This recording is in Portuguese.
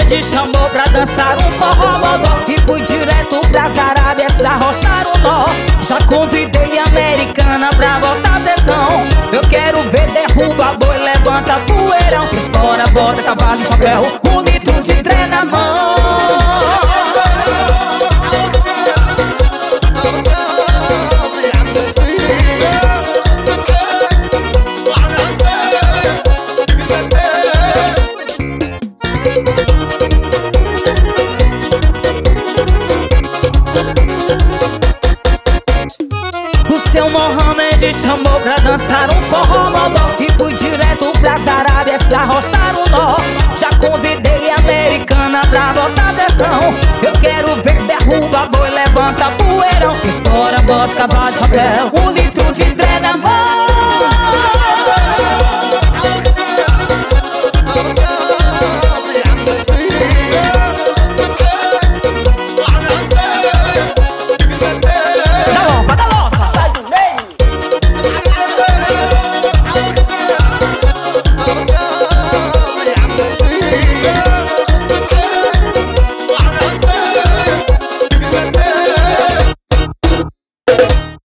Mohamed chamou pra dançar um forró modó e fui direto pras Arábias pra rochar o nó. Já convidei a americana pra botar pressão. Eu quero ver derruba boi, levanta poeirão. Espora, bota cavalo e chapéu, 1 litro de trem na mão. O seu Mohamed chamou pra dançar um forró modó e fui direto pras Arábias pra rochar o nó. Já convidei a americana pra botar pressão. Eu quero ver derruba boi, levanta poeirão. Estoura, bota cavalo de chapéu, 1 litro de drag.